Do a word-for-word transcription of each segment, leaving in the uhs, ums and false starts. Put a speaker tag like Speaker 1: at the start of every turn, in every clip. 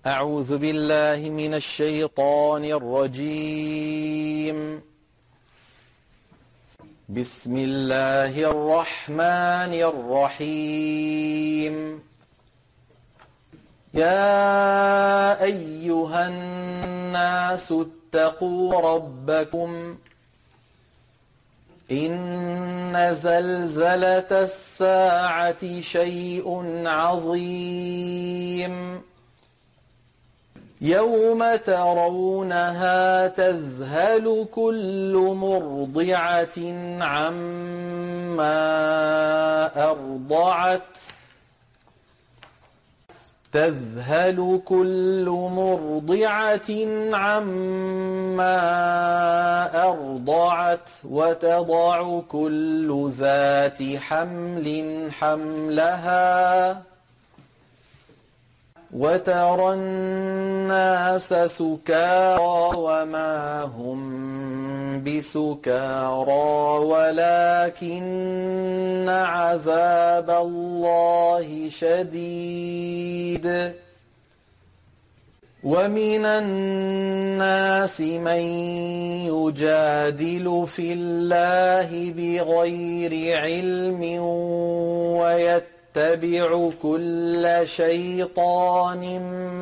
Speaker 1: أعوذ بالله من الشيطان الرجيم. بسم الله الرحمن الرحيم. يا أيها الناس اتقوا ربكم إن زلزلة الساعة شيء عظيم يوم ترونها تذهل كل مرضعة عما أرضعت تذهل كل مرضعة عما أرضعت وتضع كل ذات حمل حملها وترى الناس سكارى وما هم بسكارى ولكن عذاب الله شديد. ومن الناس من يجادل في الله بغير علم ويتبع اتبع كل شيطان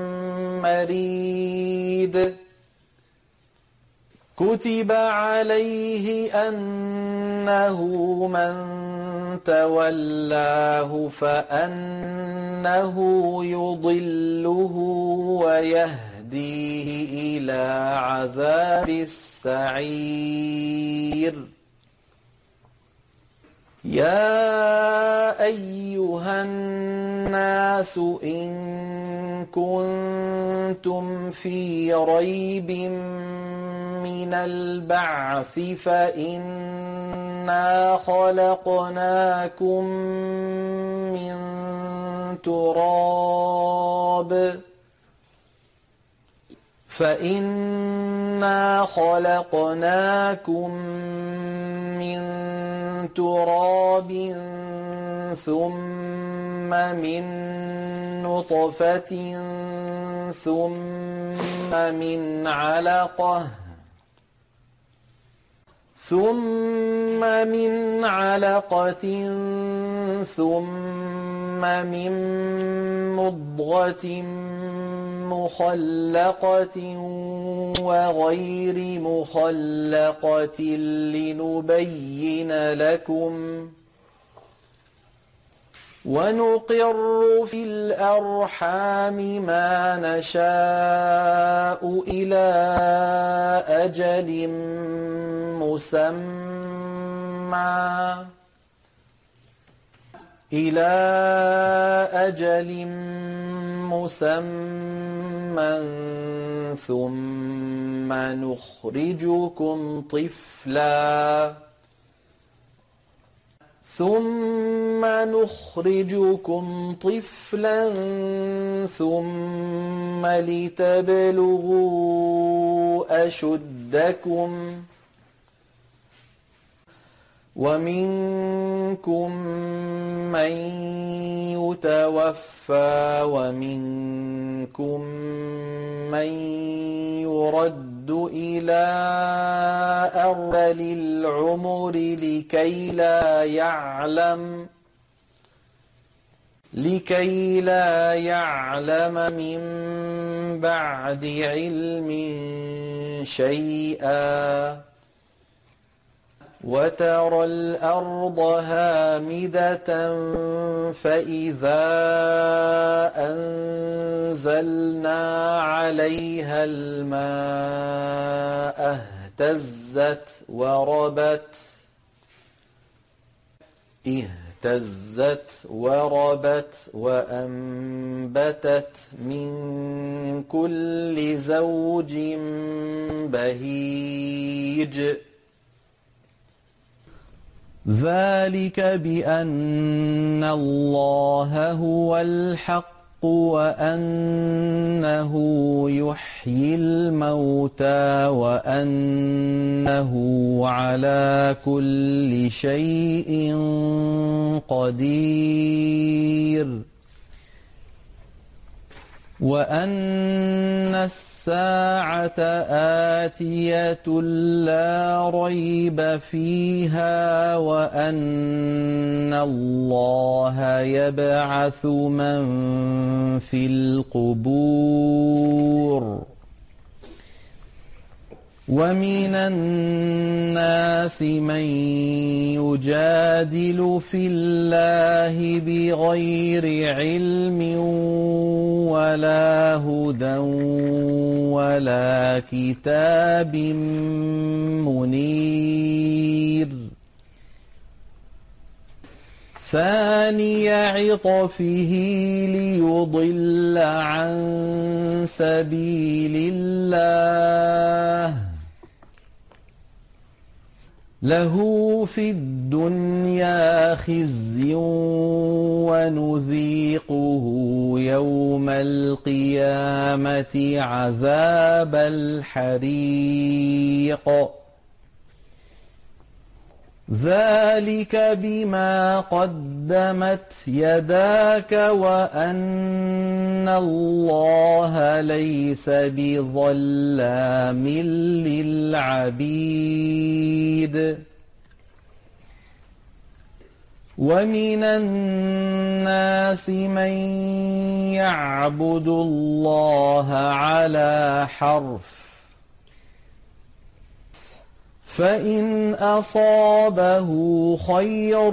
Speaker 1: مريد. كتب عليه أنه من تولاه فأنه يضله ويهديه إلى عذاب السعير. يا أيها الناس إن كنتم في ريب من البعث فإنا خلقناكم من تراب فإنا خلقناكم من تراب ثم من نطفة ثم من علقة ثم من علقة ثم من مضغة مخلقة وغير مخلقة لنبين لكم ونقر في الأرحام ما نشاء إلى أجل مسمى إلى أجل مسمى ثم نخرجكم طفلا ثم نخرجكم طفلا ثم لتبلغوا أشدكم ومنكم من يتوفى ومنكم من يرد إلى أرذل العمر لكي لا يعلم لكي لا يعلم من بعد علم شيئا. وترى الأرض هامدة فإذا أنزلنا عليها الماء اهتزت وربت اهتزت وربت وأنبتت من كل زوج بهيج. ذلك بأن الله هو الحق وأنه يحيي الموتى وأنه على كل شيء قدير. وأن الساعة آتية لا ريب فيها وأن الله يبعث من في القبور ومن الناس من يجادل في الله بغير علم ولا هدى ولا كتاب منير ثاني عطفه ليضل عن سبيل الله له في الدنيا خزي ونذيقه يوم القيامة عذاب الحريق ذلك بما قدمت يداك وأن الله ليس بظلام للعبيد ومن الناس من يعبد الله على حرف فإن أصابه خير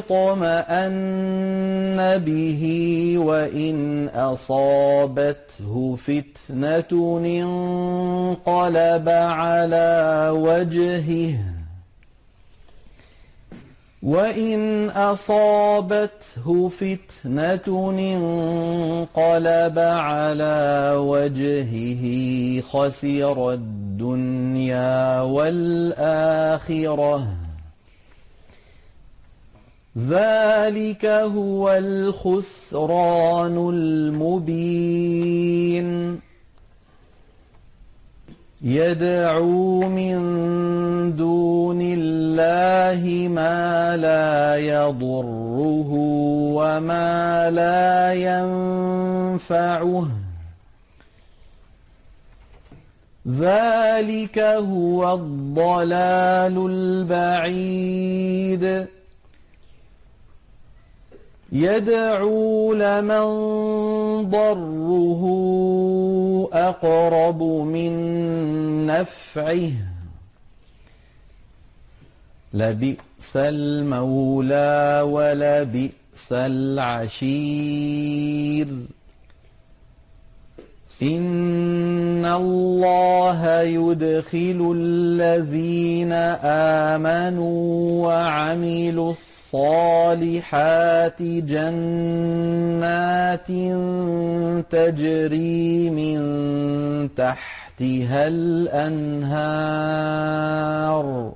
Speaker 1: اطمأن به وإن أصابته فتنة انقلب على وجهه وإن أصابته فتنة انقلب على وجهه خسر الدنيا والآخرة ذلك هو الخسران المبين يدعو من دون الله ما لا يضره وما لا ينفعه ذلك هو الضلال البعيد يدعو لمن ضره أقرب من نفعه لبئس المولى ولبئس العشير إن الله يدخل الذين آمنوا وعملوا الصالحات جنات تجري من تحتها الأنهار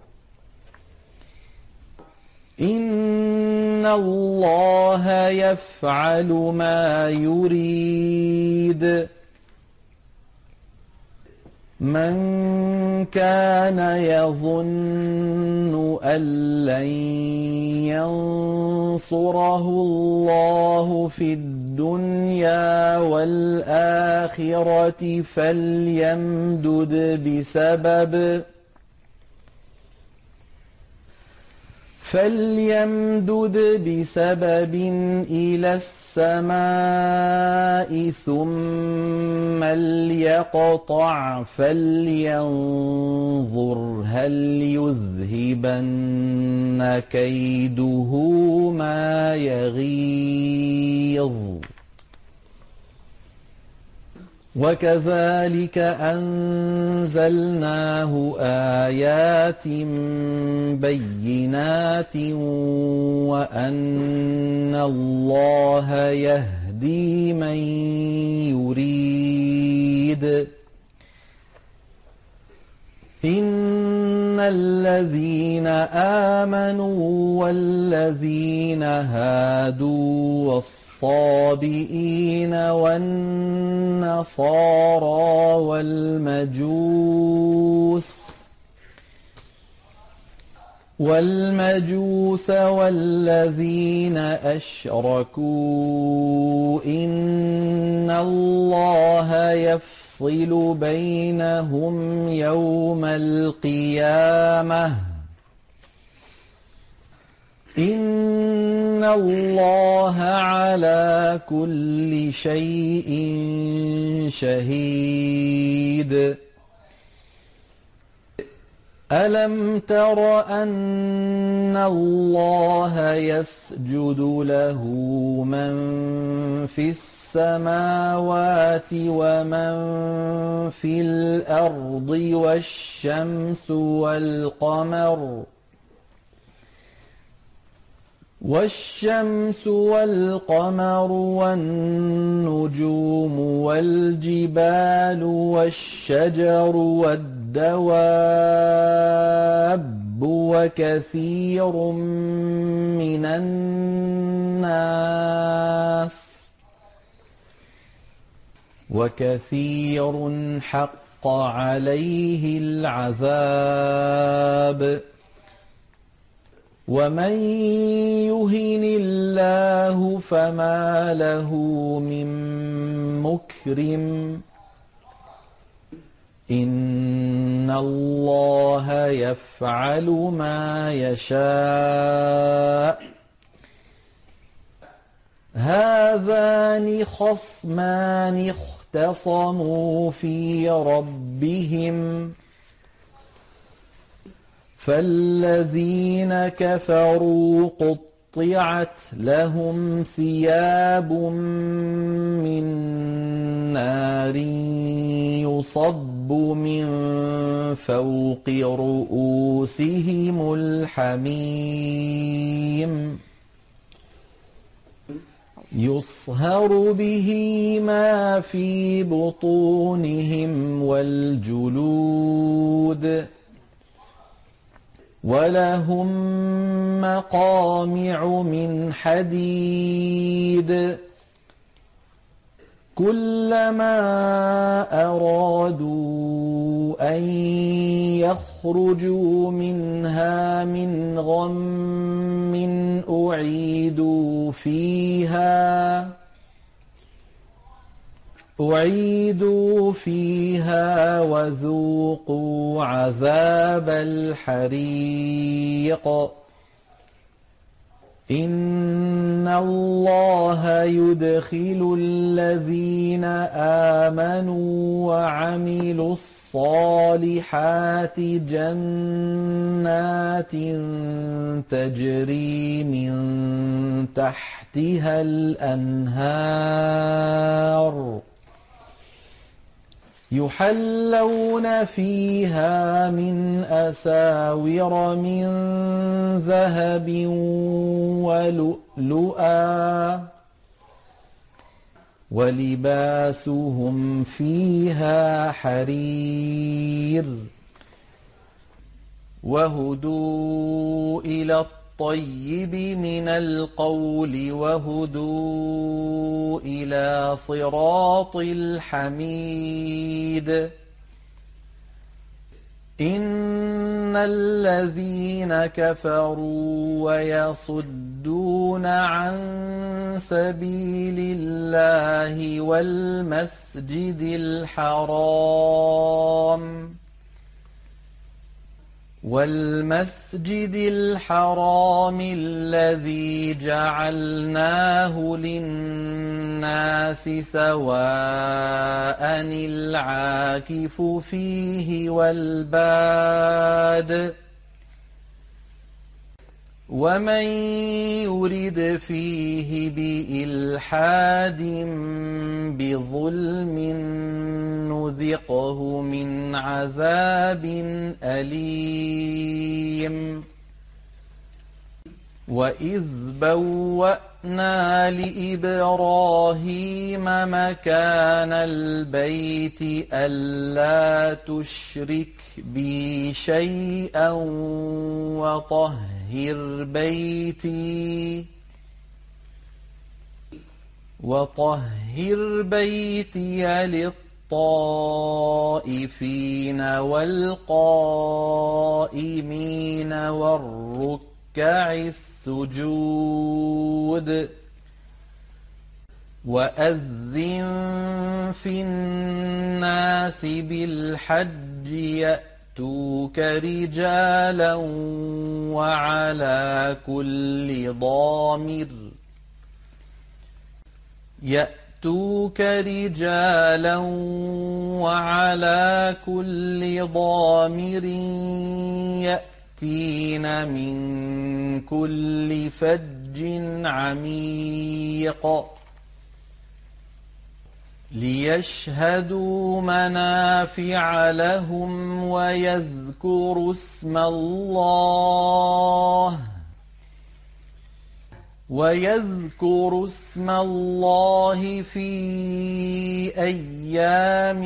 Speaker 1: إن الله يفعل ما يريد من كان يظن أن لن ينصره الله في الدنيا والآخرة فليمدد بسبب فليمدد بسبب إلى السماء ثم ليقطع فلينظر هل يذهبن كيده ما يغيظ وكذلك أنزلناه آيات بينات وأن الله يهدي من يريد إن الذين آمنوا والذين هادوا والصابئين والنصارى والمجوس والمجوس والذين أشركوا إن الله يفصل بينهم يوم القيامة إن الله على كل شيء شهيد ألم تر أن الله يسجد له من في السماوات ومن في الأرض والشمس والقمر والشمس والقمر والنجوم والجبال والشجر والدواب وكثير من الناس وكثير حق عليه العذاب ومن يهن الله فما له من مكرم إن الله يفعل ما يشاء هذان خصمان اختصموا في ربهم فالذين كفروا قطعت لهم ثياب من نار يصب من فوق رؤوسهم الحميم يصهر به ما في بطونهم والجلود ولهم مقامع من حديد كلما أرادوا أن يخرجوا منها من غم أعيدوا فيها أعيدوا فيها وذوقوا عذاب الحريق إن الله يدخل الذين آمنوا وعملوا الصالحات جنات تجري من تحتها الأنهار يحلون فيها من أساور من ذهب ولؤلؤا ولباسهم فيها حرير وهدوا إلى الطيب من القول وهدوا إلى صراط الحميد إن الذين كفروا ويصدون عن سبيل الله والمسجد الحرام والمسجد الحرام الذي جعلناه للناس سواء العاكف فيه والباد ومن يرد فيه بإلحاد بظلم نذقه من عذاب أليم وإذ بوأنا لإبراهيم مكان البيت ألا تشرك بي شيئا وطهر بيتي وطهر بيتي الطائفين والقائمين والركع السجود وأذن في الناس بالحج يأتوك رجالا وعلى كل ضامر يأتوك رجالا وعلى كل ضامر يأتين من كل فج عميق ليشهدوا منافع لهم ويذكروا اسم الله ويذكروا اسم الله في أيام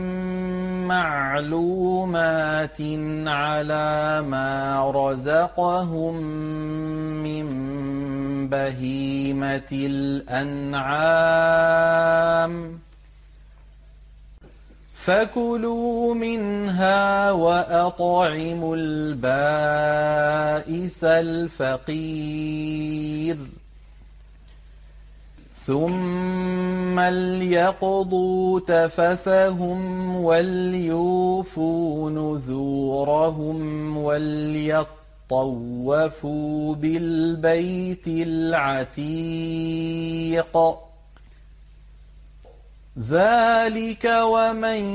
Speaker 1: معلومات على ما رزقهم من بهيمة الأنعام فكلوا منها وأطعموا البائس الفقير ثم ليقضوا تفثهم وليوفوا نذورهم وليطوفوا بالبيت العتيق ذلك ومن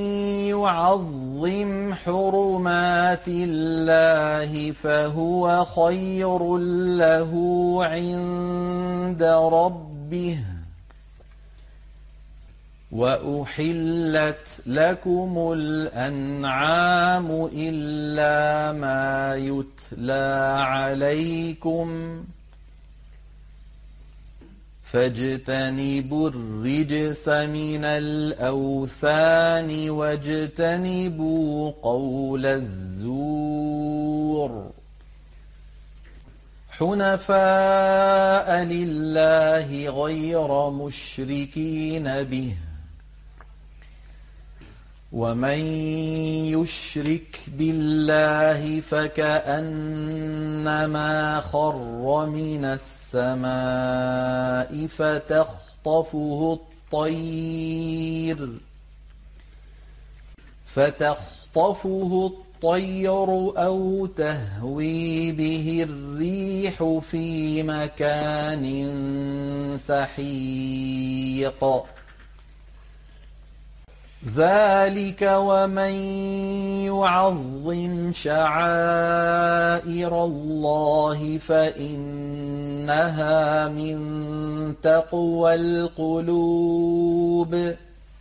Speaker 1: يعظم حرمات الله فهو خير له عند ربه وأحلت لكم الأنعام إلا ما يتلى عليكم فاجتنبوا الرجس من الأوثان واجتنبوا قول الزور حنفاء لله غير مشركين به ومن يشرك بالله فكأنما خر من السماء فتخطفه الطير فتخطفه الطير أو تهوي به الريح في مكان سحيق ذلك ومن يعظم شعائر الله فإنها من تقوى القلوب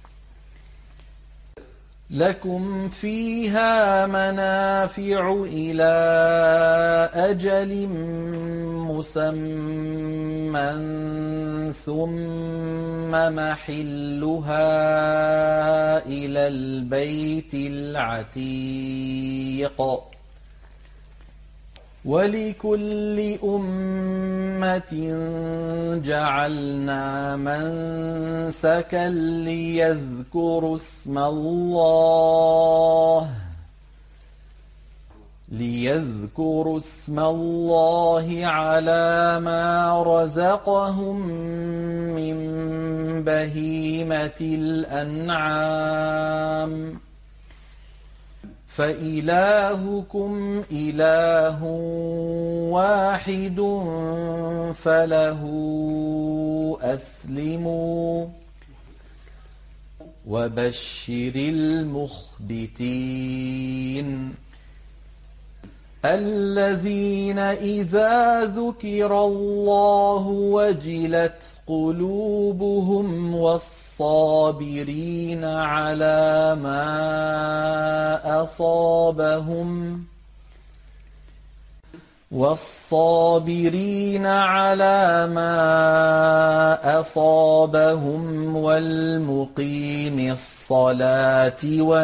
Speaker 1: لكم فيها منافع إلى أجل مسمى ثم محلها إلى البيت العتيق ولكل أمة جعلنا منسكا ليذكروا اسم الله ليذكروا اسم الله على ما رزقهم من بهيمة الأنعام فإلهكم إله واحد فله أسلموا وبشر المخبتين الذين إذا ذكر الله وجلت قلوبهم والصابرين على ما أصابهم والصابرين على ما أصابهم والمقيم الصلاة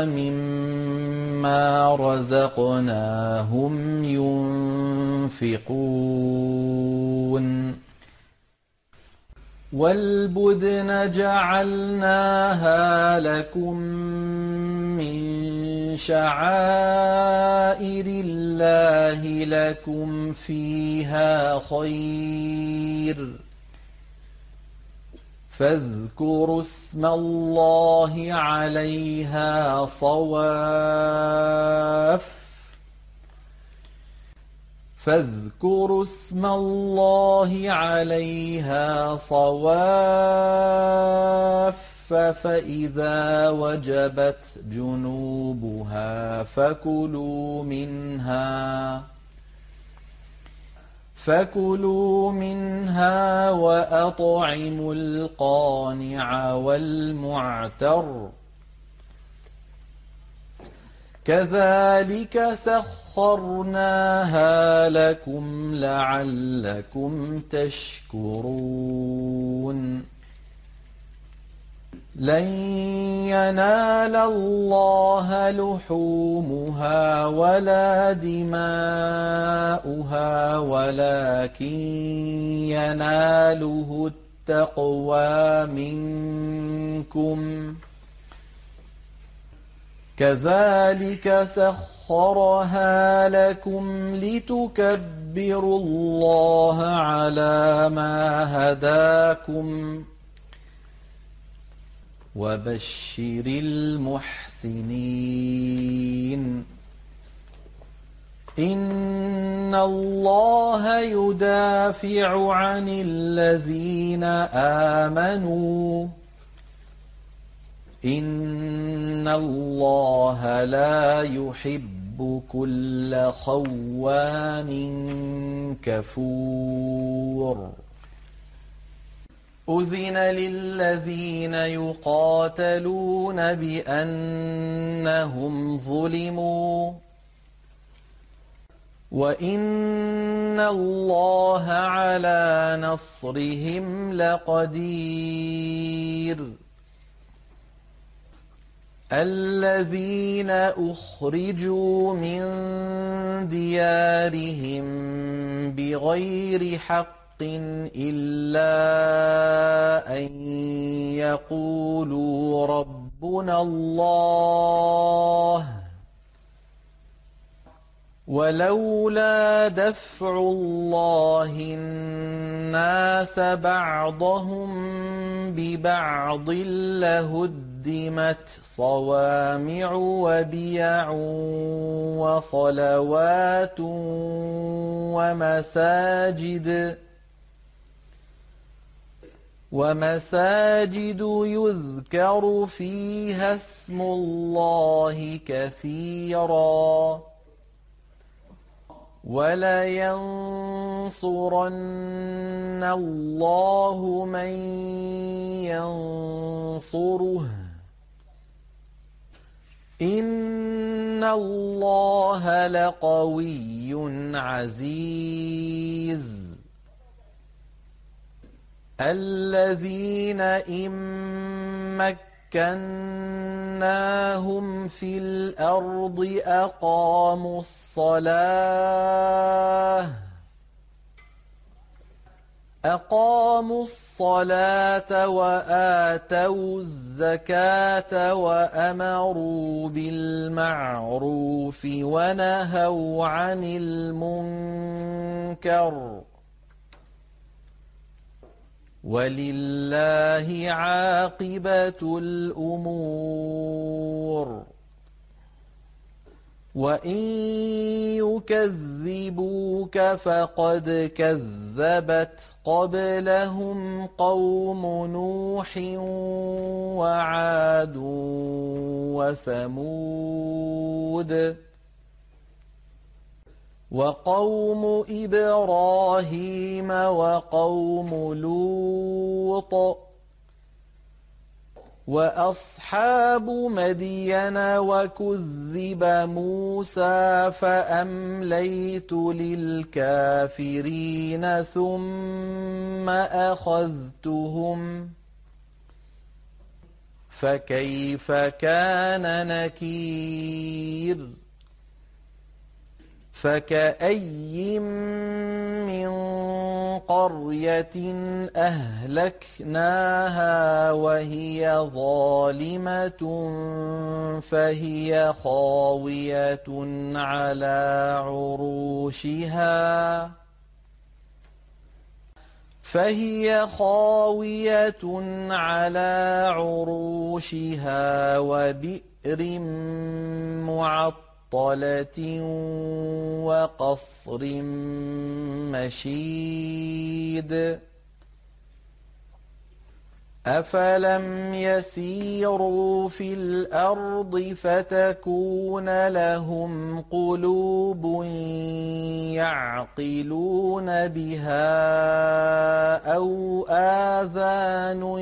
Speaker 1: ومما رزقناهم ينفقون وَالْبُدْنَ جَعَلْنَاهَا لَكُم مِّن شَعَائِرِ اللَّهِ لَكُمْ فِيهَا خَيْرٌ فاذكروا اسم الله عليها صواف فاذكروا اسم الله عليها صواف فإذا وجبت جنوبها فكلوا منها فكلوا منها وأطعموا القانع والمعتر كذلك سخرناها لكم لعلكم تشكرون لن ينال الله لحومها ولا دماؤها ولكن يناله التقوى منكم كذلك سخرها لكم لتكبروا الله على ما هداكم وبشر المحسنين إن الله يدافع عن الذين آمنوا إن الله لا يحب كل خوان كفور أذن للذين يقاتلون بأنهم ظلموا وإن الله على نصرهم لقدير الذين أخرجوا من ديارهم بغير حق إلا أن يقولوا ربنا الله ولولا دفع الله الناس بعضهم ببعض لهدمت صوامع وبيع وصلوات ومساجد ومساجد يذكر فيها اسم الله كثيرا ولينصرن الله من ينصره إن الله لقوي عزيز الذين إن مكناهم في الأرض أقاموا الصلاة أقاموا الصلاة وآتوا الزكاة وأمروا بالمعروف ونهوا عن المنكر ولله عاقبة الأمور وإن يكذبوك فقد كذبت قبلهم قوم نوح وعاد وثمود وقوم إبراهيم وقوم لوط وأصحاب مدين وكذب موسى فأمليت للكافرين ثم أخذتهم فكيف كان نكير فكأي من قرية أهلكناها وهي ظالمة فهي خاوية على عروشها فهي خاوية على عروشها وبئر معطلة وقصر مشيد أفلم يسيروا في الأرض فتكون لهم قلوب يعقلون بها أو آذان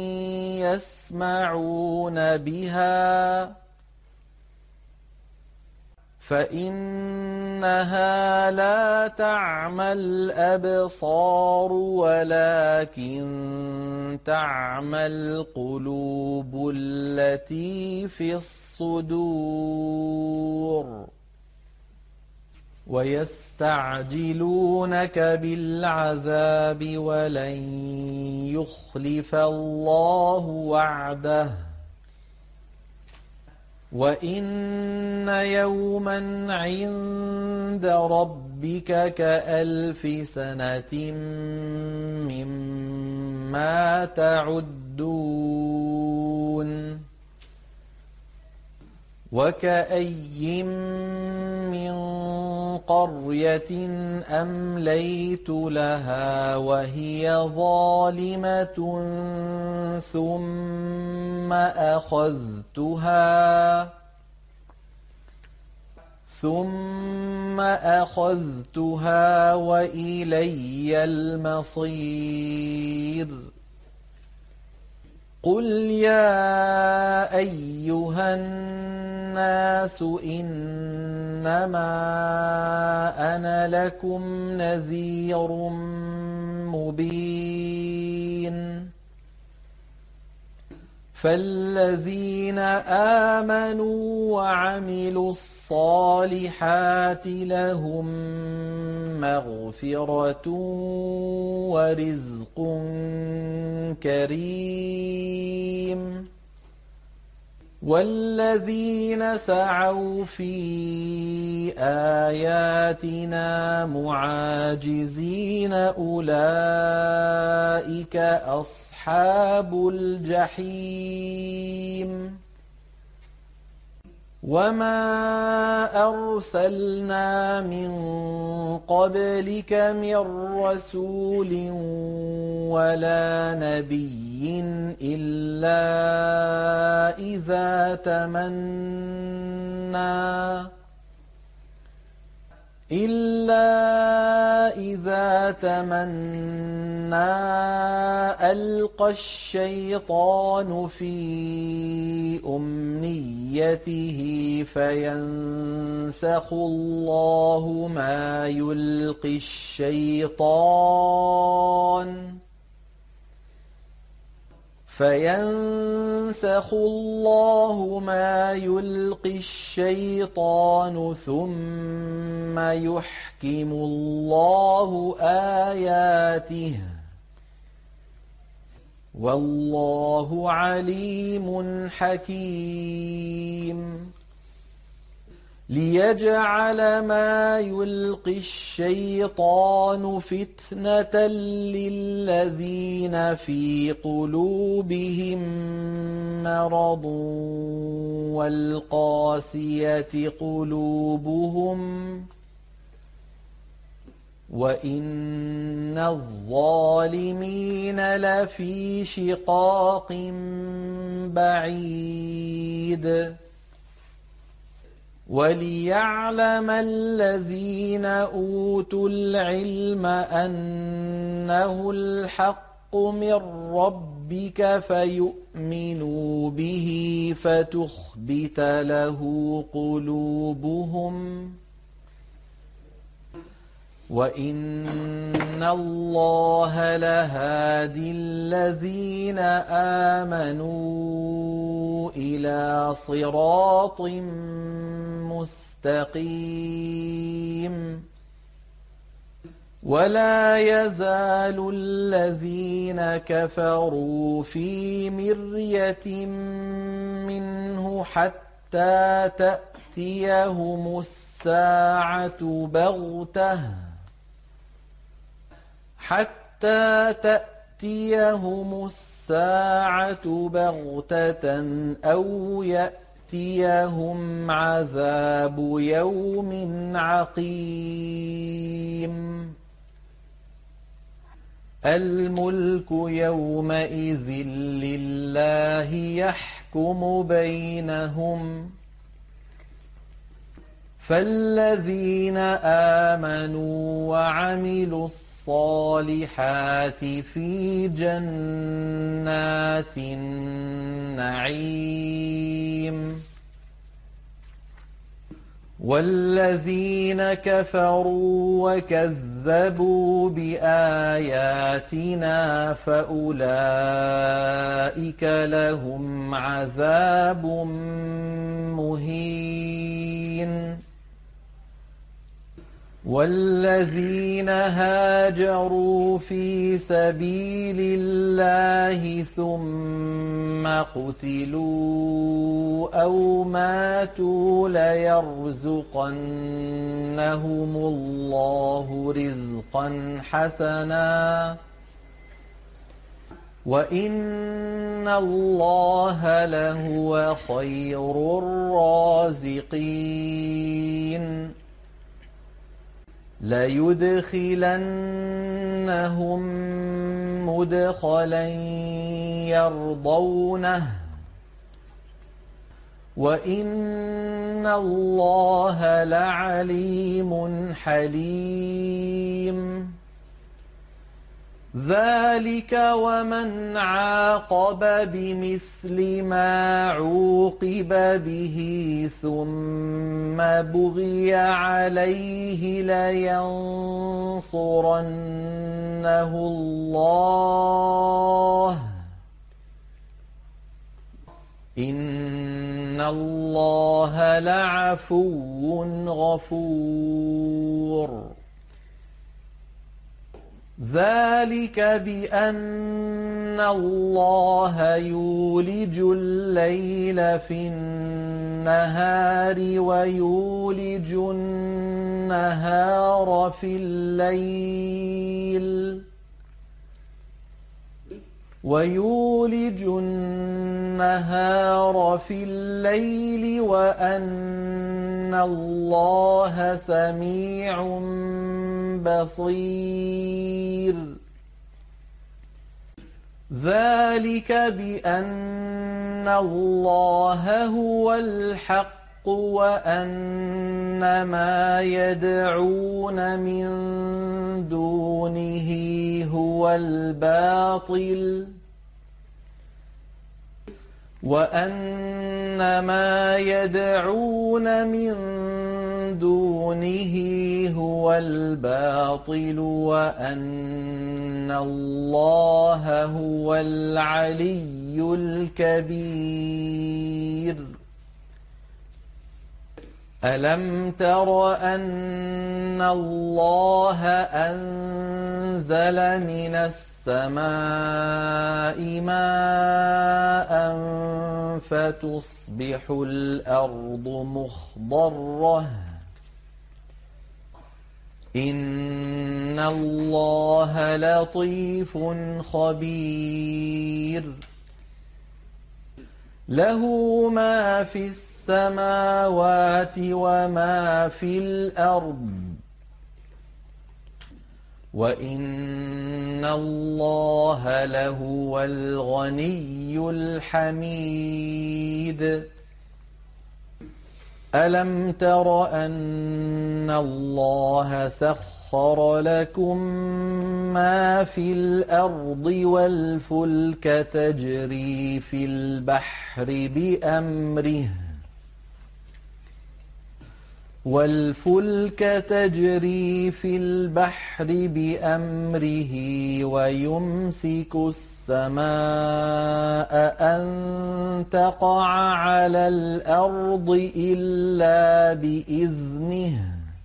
Speaker 1: يسمعون بها فإنها لا تعمى الأبصار ولكن تعمى القلوب التي في الصدور ويستعجلونك بالعذاب ولن يخلف الله وعده وإن يوما عند ربك كألف سنة مما تعدون وكأي من قرية أمليت لها وهي ظالمة ثم أخذتها ثم أخذتها وإلي المصير قل يا أيها الناس إنما أنا لكم نذير مبين فالذين آمنوا وعملوا الصالحات لهم مغفرة ورزق كريم والذين سعوا في آياتنا معاجزين أولئك أصحاب الجحيم وما أرسلنا من قبلك من رسول ولا نبي إلا إذا تمنى إلا إذا تمنى ألقى الشيطان في أمنيته فينسخ الله ما يلقي الشيطان فينسخ الله ما يلقي الشيطان ثم يحكم الله آياته والله عليم حكيم ليجعل ما يلقي الشيطان فتنة للذين في قلوبهم مرض والقاسية قلوبهم وإن الظالمين لفي شقاق بعيد وليعلم الذين أوتوا العلم أنه الحق من ربك فيؤمنوا به فتخبت له قلوبهم وَإِنَّ اللَّهَ لَهَادِي الَّذِينَ آمَنُوا إِلَىٰ صِرَاطٍ مُّسْتَقِيمٍ وَلَا يَزَالُ الَّذِينَ كَفَرُوا فِي مِرْيَةٍ مِّنْهُ حَتَّىٰ تَأْتِيَهُمُ السَّاعَةُ بَغْتَةً حَتَّىٰ تَأْتِيَهُمُ السَّاعَةُ بَغْتَةً أَوْ يَأْتِيَهُمْ عَذَابُ يَوْمٍ عَقِيمٍ الْمُلْكُ يَوْمَئِذٍ لِّلَّهِ يَحْكُمُ بَيْنَهُمْ فَالَّذِينَ آمَنُوا وَعَمِلُوا الصَّالِحَاتِ فِي جَنَّاتِ النَّعِيمِ وَالَّذِينَ كَفَرُوا وَكَذَّبُوا بِآيَاتِنَا فَأُولَٰئِكَ لَهُمْ عَذَابٌ مُّهِينٌ وَالَّذِينَ هَاجَرُوا فِي سَبِيلِ اللَّهِ ثُمَّ قُتِلُوا أَوْ مَاتُوا لَيَرْزُقَنَّهُمُ اللَّهُ رِزْقًا حَسَنًا وَإِنَّ اللَّهَ لَهُوَ خَيْرُ الرَّازِقِينَ لَيُدْخِلَنَّهُم مُّدْخَلًا يَرْضَوْنَهُ وَإِنَّ اللَّهَ لَعَلِيمٌ حَلِيمٌ ذَلِكَ وَمَنْ عَاقَبَ بِمِثْلِ مَا عُوقِبَ بِهِ ثُمَّ بُغِيَ عَلَيْهِ لَيَنصُرَنَّهُ اللَّهُ إِنَّ اللَّهَ لَعَفُوٌّ غَفُورٌ ذَلِكَ بِأَنَّ اللَّهَ يُولِجُ اللَّيْلَ فِي النَّهَارِ وَيُولِجُ النَّهَارَ فِي اللَّيْلِ وَيُولِجُ النَّهَارَ فِي اللَّيْلِ وَأَنَّ اللَّهَ سَمِيعٌ بَصِيرٌ ذَلِكَ بِأَنَّ اللَّهَ هُوَ الْحَقُّ وَأَنَّ مَا يَدْعُونَ مِن دُونِهِ هُوَ الْبَاطِلُ وَأَنَّ مَا يَدْعُونَ مِن دُونِهِ هُوَ الْبَاطِلُ وَأَنَّ اللَّهَ هُوَ الْعَلِيُّ الْكَبِيرُ أَلَمْ تَرَ أَنَّ اللَّهَ أَنزَلَ مِنَ السَّمَاءِ مَاءً فَتُصْبِحُ الْأَرْضُ مُخْضَرَّةً إِنَّ اللَّهَ لَطِيفٌ خَبِيرٌ لَهُ مَا فِي السَّمَاوَاتِ وَمَا فِي الْأَرْضِ وَإِنَّ اللَّهَ لَهُوَ الْغَنِيُّ الْحَمِيدُ أَلَمْ تَرَ أَنَّ اللَّهَ سَخَّرَ لَكُم مَّا فِي الْأَرْضِ وَالْفُلْكَ تَجْرِي فِي الْبَحْرِ بِأَمْرِهِ وَالْفُلْكَ تَجْرِي فِي الْبَحْرِ بِأَمْرِهِ وَيُمْسِكُ السَّمَاءَ أَن تَقَعَ عَلَى الْأَرْضِ إِلَّا بِإِذْنِهِ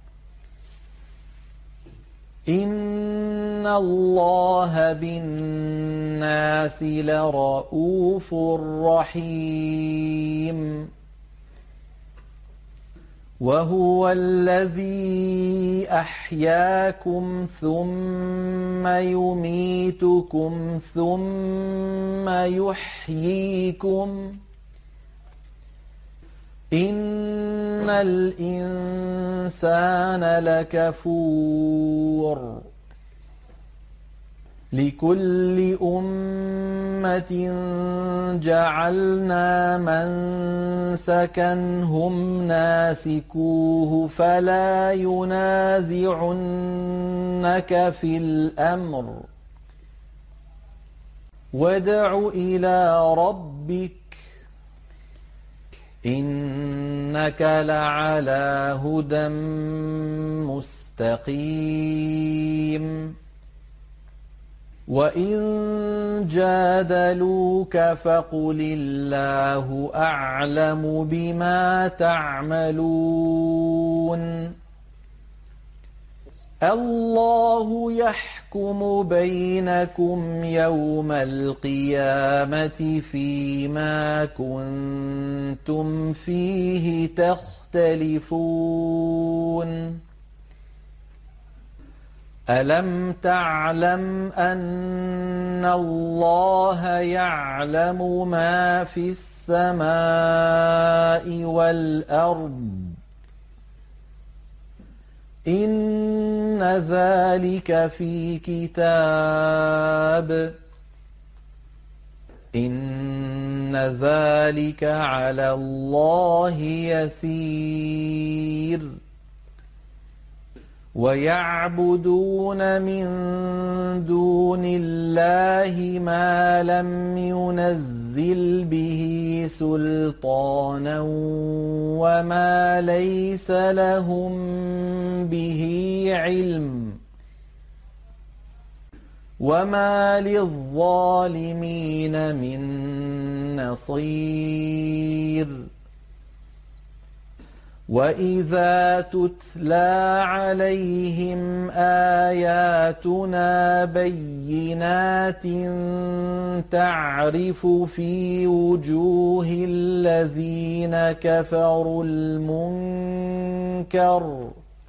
Speaker 1: إِنَّ اللَّهَ بِالنَّاسِ لَرَءُوفٌ رَّحِيمٌ وَهُوَ الَّذِي أَحْيَاكُمْ ثُمَّ يُمِيتُكُمْ ثُمَّ يُحْيِيكُمْ إِنَّ الْإِنسَانَ لَكَفُورٌ لِكُلِّ أُمَّةٍ جَعَلْنَا مَنسَكًا هُمْ نَاسِكُوهُ فَلَا يُنَازِعُنَّكَ فِي الْأَمْرِ وَادْعُ إِلَىٰ رَبِّكَ إِنَّكَ لَعَلَىٰ هُدًى مُّسْتَقِيمٍ وَإِن جَادَلُوكَ فَقُلِ اللَّهُ أَعْلَمُ بِمَا تَعْمَلُونَ اللَّهُ يَحْكُمُ بَيْنَكُمْ يَوْمَ الْقِيَامَةِ فِيمَا كُنتُمْ فِيهِ تَخْتَلِفُونَ أَلَمْ تَعْلَمْ أَنَّ اللَّهَ يَعْلَمُ مَا فِي السَّمَاءِ وَالْأَرْضِ إِنَّ ذَلِكَ فِي كِتَابٍ إِنَّ ذَلِكَ عَلَى اللَّهِ يَسِيرٌ وَيَعْبُدُونَ مِن دُونِ اللَّهِ مَا لَمْ يُنَزِّلْ بِهِ سُلْطَانًا وَمَا لَيْسَ لَهُم بِهِ عِلْمٌ وَمَا لِلظَّالِمِينَ مِن نَّصِيرٍ وَإِذَا تُتْلَىٰ عَلَيْهِمْ آيَاتُنَا بَيِّنَاتٍ تَعْرِفُ فِي وُجُوهِ الَّذِينَ كَفَرُوا الْمُنكَرَ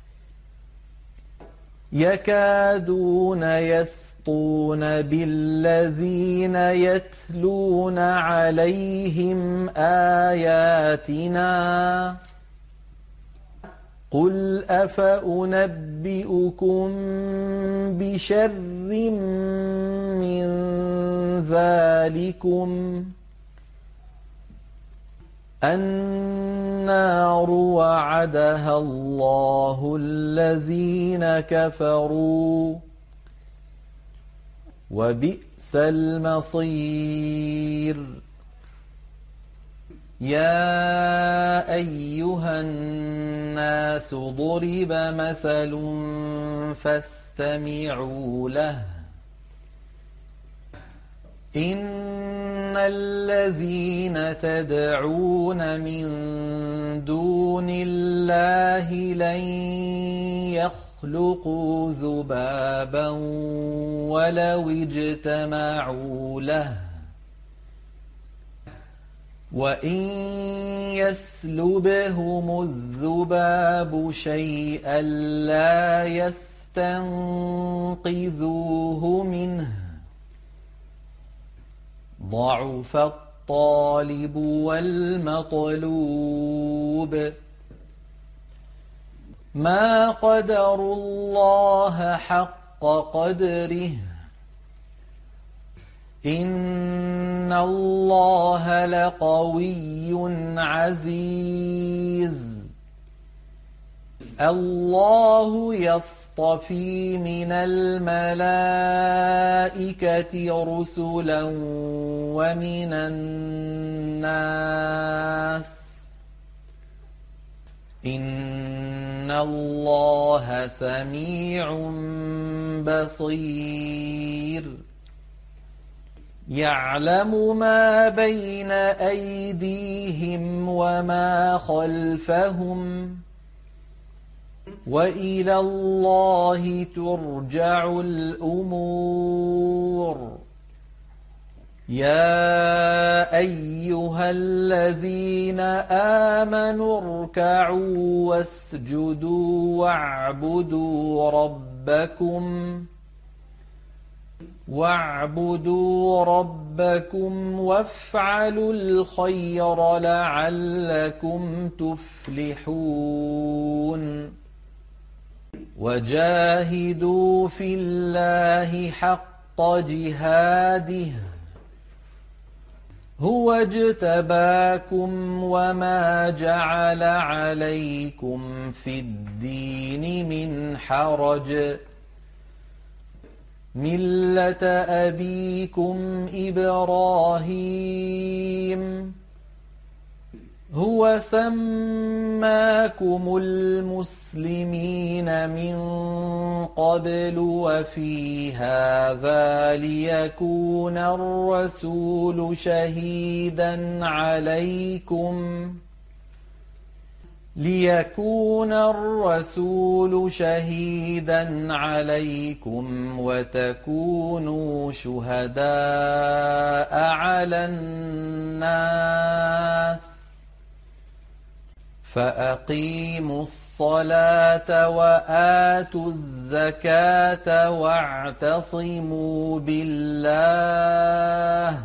Speaker 1: يَكَادُونَ يَسْطُونَ بِالَّذِينَ يَتْلُونَ عَلَيْهِمْ آيَاتِنَا قُلْ أَفَأُنَبِّئُكُم بِشَرٍّ مِّن ذَٰلِكُمْ النَّارُ وَعَدَهَا اللَّهُ الَّذِينَ كَفَرُوا وَبِئْسَ المصير. يا أيها الناس ضرب مثل فاستمعوا له إن الذين تدعون من دون الله لن يخلقوا ذبابا ولو اجتمعوا له وإن يسلبهم الذباب شيئا لا يستنقذوه منه ضعف الطالب والمطلوب ما قدروا الله حق قدره إن الله لقوي عزيز الله يصطفي من الملائكة رسلا ومن الناس إن الله سميع بصير يعلم ما بين أيديهم وما خلفهم وإلى الله ترجع الأمور يا أيها الذين آمنوا اركعوا واسجدوا واعبدوا ربكم واعبدوا ربكم وافعلوا الخير لعلكم تفلحون وجاهدوا في الله حق جهاده هو اجتباكم وما جعل عليكم في الدين من حرج ملة أبيكم إبراهيم هو سماكم المسلمين من قبل وفي هذا ليكون الرسول شهيدا عليكم ليكون الرسول شهيدا عليكم وتكونوا شهداء على الناس فأقيموا الصلاة وآتوا الزكاة واعتصموا بالله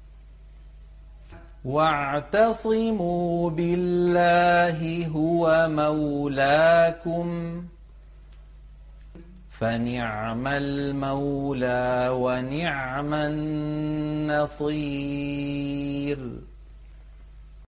Speaker 1: واعتصموا بالله هو مولاكم فنعم المولى ونعم النصير